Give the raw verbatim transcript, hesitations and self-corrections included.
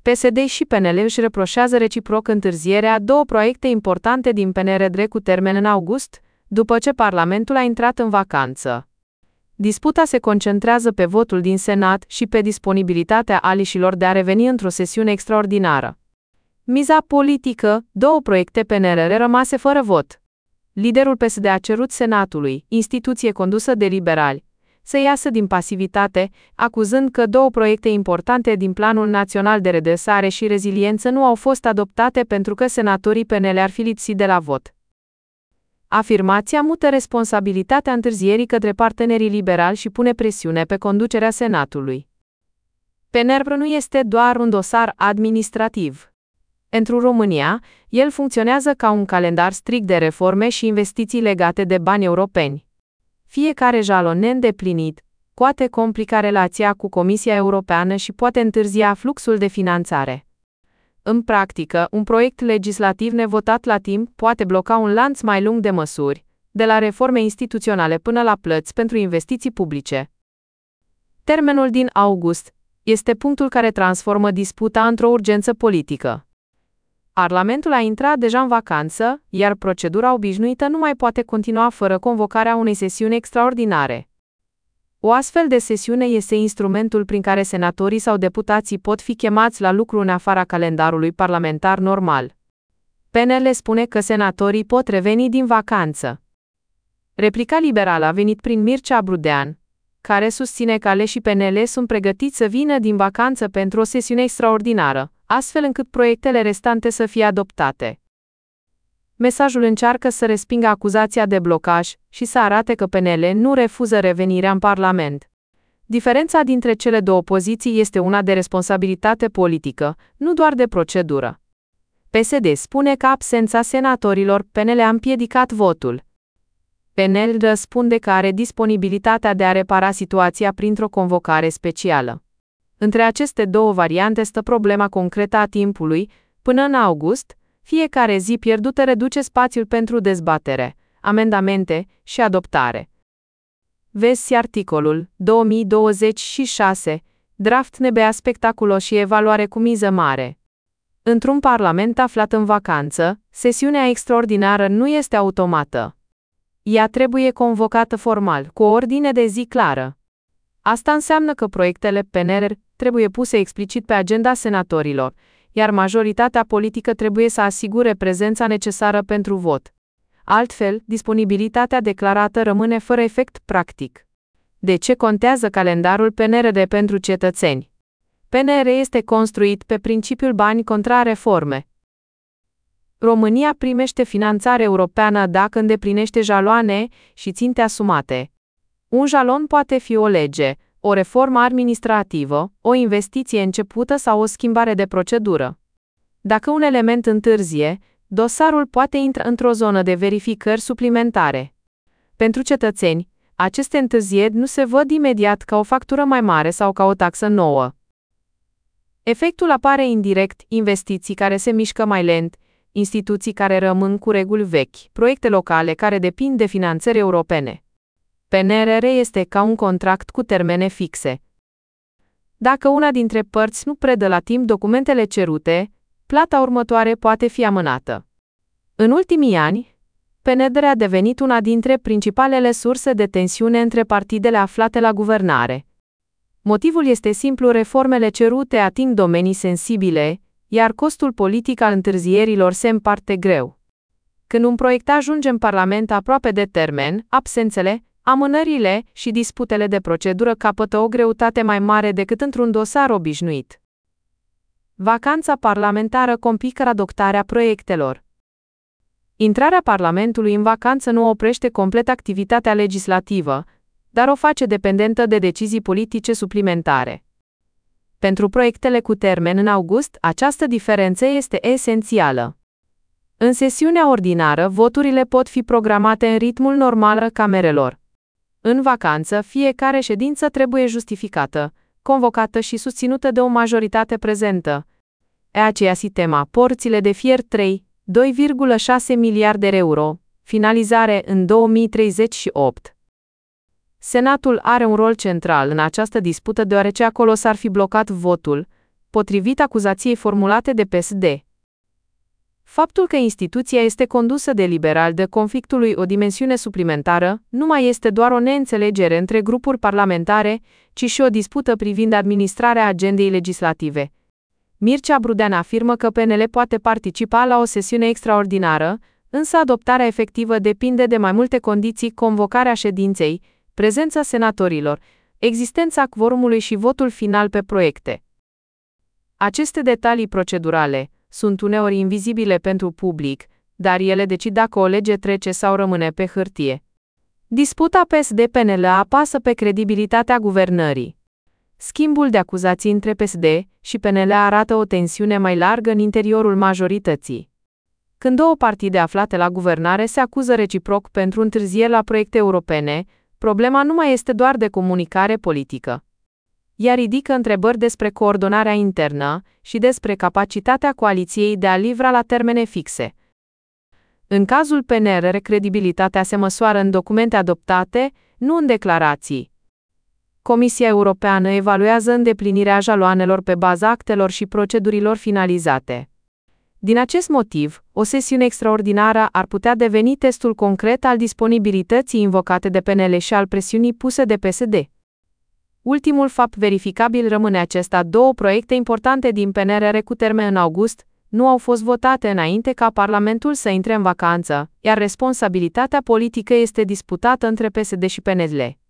P S D și P N L își reproșează reciproc întârzierea a două proiecte importante din P N R D cu termen în august, după ce Parlamentul a intrat în vacanță. Disputa se concentrează pe votul din Senat și pe disponibilitatea alișilor de a reveni într-o sesiune extraordinară. Miza politică, două proiecte P N R R rămase fără vot. Liderul P S D a cerut Senatului, instituție condusă de liberali, să iasă din pasivitate, acuzând că două proiecte importante din Planul Național de Redresare și Reziliență nu au fost adoptate pentru că senatorii P N L ar fi lipsit de la vot. Afirmația mută responsabilitatea întârzierii către partenerii liberali și pune presiune pe conducerea Senatului. P N R R nu este doar un dosar administrativ. Pentru România, el funcționează ca un calendar strict de reforme și investiții legate de bani europeni. Fiecare jalon neîndeplinit poate complica relația cu Comisia Europeană și poate întârzia fluxul de finanțare. În practică, un proiect legislativ nevotat la timp poate bloca un lanț mai lung de măsuri, de la reforme instituționale până la plăți pentru investiții publice. Termenul din august este punctul care transformă disputa într-o urgență politică. Parlamentul a intrat deja în vacanță, iar procedura obișnuită nu mai poate continua fără convocarea unei sesiuni extraordinare. O astfel de sesiune este instrumentul prin care senatorii sau deputații pot fi chemați la lucru în afara calendarului parlamentar normal. P N L spune că senatorii pot reveni din vacanță. Replica liberală a venit prin Mircea Brudean, care susține că aleșii P N L sunt pregătiți să vină din vacanță pentru o sesiune extraordinară, astfel încât proiectele restante să fie adoptate. Mesajul încearcă să respingă acuzația de blocaj și să arate că P N L nu refuză revenirea în Parlament. Diferența dintre cele două poziții este una de responsabilitate politică, nu doar de procedură. P S D spune că absența senatorilor P N L a împiedicat votul. P N L răspunde că are disponibilitatea de a repara situația printr-o convocare specială. Între aceste două variante stă problema concretă a timpului. Până în august, fiecare zi pierdută reduce spațiul pentru dezbatere, amendamente și adoptare. Vezi articolul două mii douăzeci și șase, draft N B A spectaculos și evaluare cu miză mare. Într-un parlament aflat în vacanță, sesiunea extraordinară nu este automată. Ea trebuie convocată formal, cu o ordine de zi clară. Asta înseamnă că proiectele P N R R trebuie puse explicit pe agenda senatorilor, iar majoritatea politică trebuie să asigure prezența necesară pentru vot. Altfel, disponibilitatea declarată rămâne fără efect practic. De ce contează calendarul P N R D pentru cetățeni? P N R R este construit pe principiul bani contra reforme. România primește finanțare europeană dacă îndeplinește jaloane și ținte asumate. Un jalon poate fi o lege, o reformă administrativă, o investiție începută sau o schimbare de procedură. Dacă un element întârzie, dosarul poate intra într-o zonă de verificări suplimentare. Pentru cetățeni, aceste întârzieri nu se văd imediat ca o factură mai mare sau ca o taxă nouă. Efectul apare indirect: investiții care se mișcă mai lent, instituții care rămân cu reguli vechi, proiecte locale care depind de finanțări europene. P N R R este ca un contract cu termene fixe. Dacă una dintre părți nu predă la timp documentele cerute, plata următoare poate fi amânată. În ultimii ani, P N R R a devenit una dintre principalele surse de tensiune între partidele aflate la guvernare. Motivul este simplu: reformele cerute ating domenii sensibile, iar costul politic al întârzierilor se împarte greu. Când un proiect ajunge în Parlament aproape de termen, absențele, amânările și disputele de procedură capătă o greutate mai mare decât într-un dosar obișnuit. Vacanța parlamentară complică adoptarea proiectelor. Intrarea Parlamentului în vacanță nu oprește complet activitatea legislativă, dar o face dependentă de decizii politice suplimentare. Pentru proiectele cu termen în august, această diferență este esențială. În sesiunea ordinară, voturile pot fi programate în ritmul normal al camerelor. În vacanță, fiecare ședință trebuie justificată, convocată și susținută de o majoritate prezentă. E aceea tema: porțile de fier trei, doi virgulă șase miliarde de euro, finalizare în două mii treizeci și opt. Senatul are un rol central în această dispută deoarece acolo s-ar fi blocat votul, potrivit acuzației formulate de P S D. Faptul că instituția este condusă de liberali dă conflictului o dimensiune suplimentară, nu mai este doar o neînțelegere între grupuri parlamentare, ci și o dispută privind administrarea agendei legislative. Mircea Brudean afirmă că P N L poate participa la o sesiune extraordinară, însă adoptarea efectivă depinde de mai multe condiții: convocarea ședinței, prezența senatorilor, existența quorumului și votul final pe proiecte. Aceste detalii procedurale sunt uneori invizibile pentru public, dar ele decid dacă o lege trece sau rămâne pe hârtie. Disputa P S D-P N L apasă pe credibilitatea guvernării. Schimbul de acuzații între P S D și P N L arată o tensiune mai largă în interiorul majorității. Când două partide aflate la guvernare se acuză reciproc pentru întârzieri la proiecte europene, problema nu mai este doar de comunicare politică. Ea ridică întrebări despre coordonarea internă și despre capacitatea coaliției de a livra la termene fixe. În cazul P N R, credibilitatea se măsoară în documente adoptate, nu în declarații. Comisia Europeană evaluează îndeplinirea jaloanelor pe baza actelor și procedurilor finalizate. Din acest motiv, o sesiune extraordinară ar putea deveni testul concret al disponibilității invocate de P N L și al presiunii puse de P S D. Ultimul fapt verificabil rămâne acesta: două proiecte importante din P N R R cu termen în august nu au fost votate înainte ca Parlamentul să intre în vacanță, iar responsabilitatea politică este disputată între P S D și P N L.